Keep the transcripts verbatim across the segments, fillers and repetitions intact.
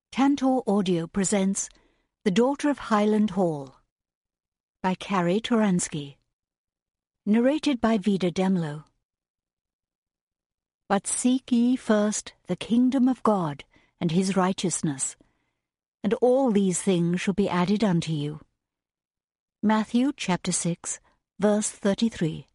Tantor Audio presents The Daughter of Highland Hall by Carrie Turansky. Narrated by Vida Demlo. But seek ye first the kingdom of God and his righteousness, and all these things shall be added unto you. Matthew chapter six, verse thirty-three.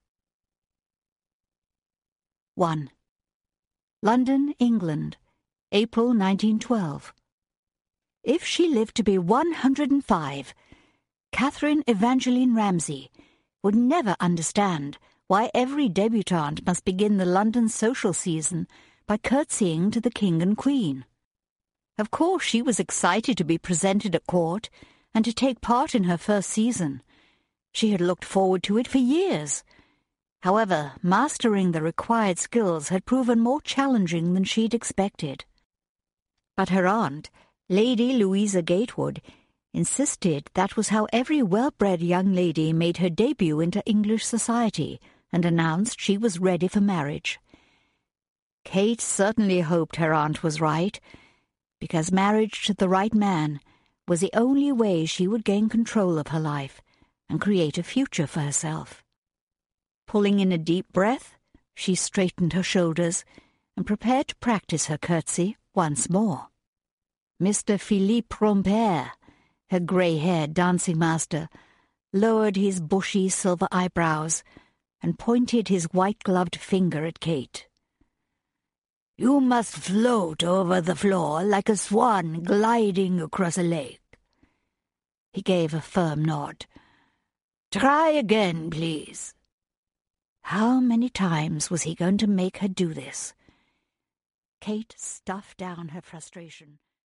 one. London, England, April nineteen twelve. If she lived to be one hundred and five, Catherine Evangeline Ramsay would never understand why every debutante must begin the London social season by curtsying to the King and Queen. Of course she was excited to be presented at court and to take part in her first season. She had looked forward to it for years. However, mastering the required skills had proven more challenging than she'd expected. But her aunt, Lady Louisa Gatewood, insisted that was how every well-bred young lady made her debut into English society, and announced she was ready for marriage. Kate certainly hoped her aunt was right, because marriage to the right man was the only way she would gain control of her life and create a future for herself. Pulling in a deep breath, she straightened her shoulders and prepared to practice her curtsy once more. Mister Philippe Rompert, her grey-haired dancing-master, lowered his bushy silver eyebrows and pointed his white-gloved finger at Kate. "You must float over the floor like a swan gliding across a lake." He gave a firm nod. "Try again, please." How many times was he going to make her do this? Kate stuffed down her frustration.